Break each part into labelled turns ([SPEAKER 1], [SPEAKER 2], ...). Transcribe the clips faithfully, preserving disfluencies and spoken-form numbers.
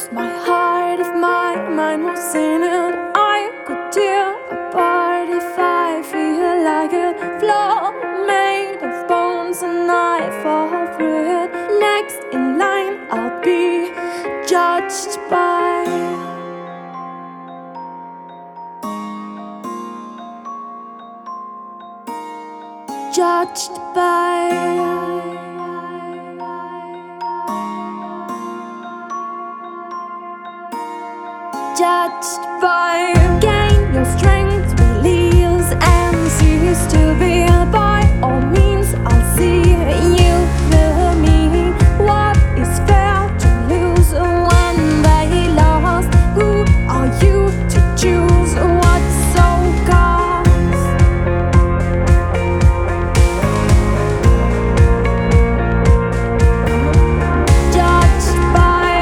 [SPEAKER 1] lose my heart if my mind was in it. I could tear apart if I feel like a floor made of bones and I fall through it. Next in line, I'll be judged by, judged by, judged by. Gain your strength, release, and cease to be. By all means, I'll see you through me. What is fair to lose when they lost? Who are you to choose what's so cost? Judged by,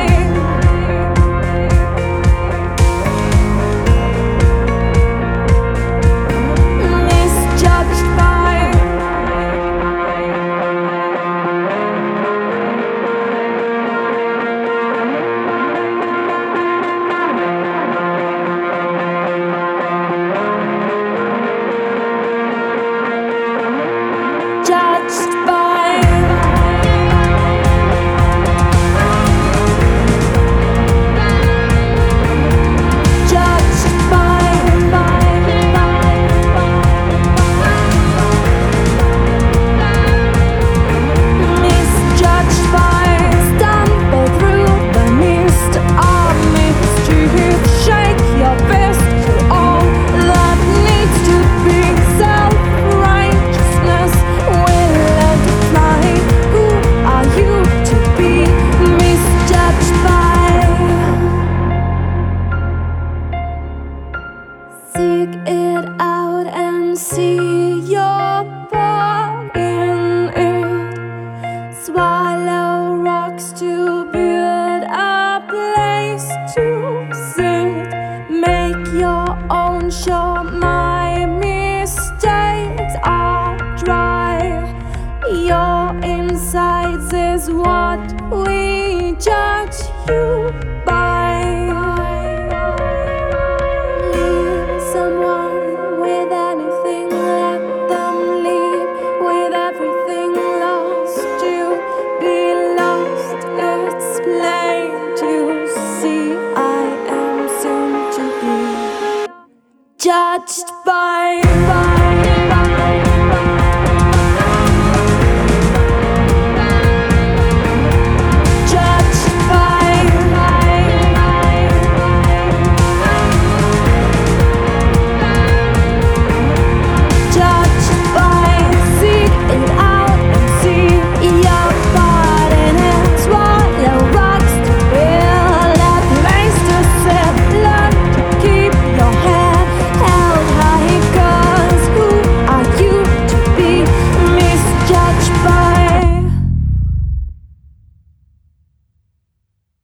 [SPEAKER 1] misjudged by, judged by, judged by, misjudged by. Stumble through the mist of mischief. Shake your fist to all that needs to be. Self-righteousness will let it fly. Who are you to be misjudged by? Seek it out and see your part in it. Swallow rocks to build a place to sit. Make your own shore. My mistakes are dry. Your insides is what we judge you by. Leave someone with anything, let them leave with everything lost. To be lost, it's plain to see. I am soon to be judged by.